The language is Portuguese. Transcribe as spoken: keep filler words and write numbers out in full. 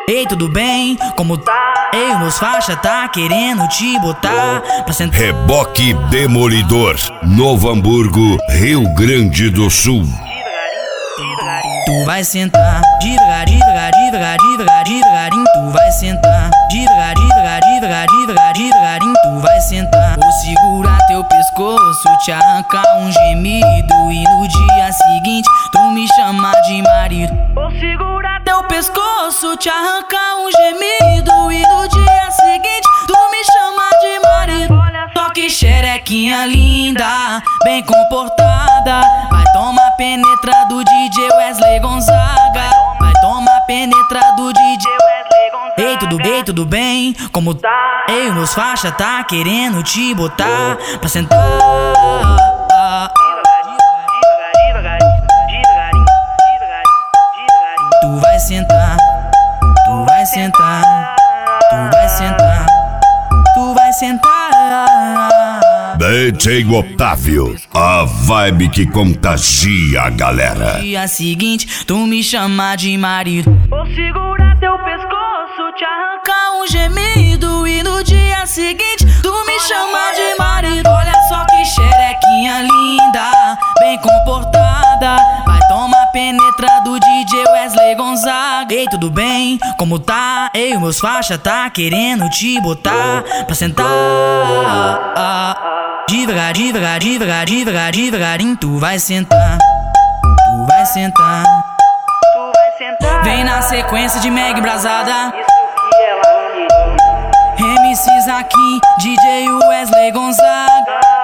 Ei, tudo bem? Como tá? Ei, meus faixa tá querendo te botar pra sentar. Reboque Demolidor, Novo Hamburgo, Rio Grande do Sul. Tu vai sentar devagar, devagar, devagar, devagar, devagarinho. Tu vai sentar devagar, devagar, devagar, devagar, devagarinho. Tu vai sentar. Vou segurar teu pescoço, te arrancar um gemido e no dia seguinte tu me chamar de marido. Vou segurar teu pescoço, te arrancar um gemido e no dia seguinte tu me chamar de marido. Só que xerequinha linda, bem comportada, vai tomar penetra do D J Wesley Gonzaga. Vai tomar penetra do D J Wesley Gonzaga. Ei, tudo bem, tudo bem? Como tá? Ei, meus faixa tá querendo te botar pra sentar. Tu vai sentar, tu vai sentar, tu vai sentar, tu vai sentar. D J Otávio, a vibe que contagia a galera. No dia seguinte, tu me chama de marido. Vou segurar teu pescoço, te arrancar um gemido e no dia seguinte, tu me chama de marido. Olha só que xerequinha linda, bem comportada, vai tomar penetra do D J Wesley Gonzaga. Ei, tudo bem? Como tá? Ei, meus faixa tá querendo te botar pra sentar. Devagar, devagar, devagar, devagar, devagarinho. Tu vai sentar, tu vai sentar, Tu vai sentar. vem na sequência de Meg Brasada. Isso que ela me diz. M Cs aqui, D J Wesley Gonzaga.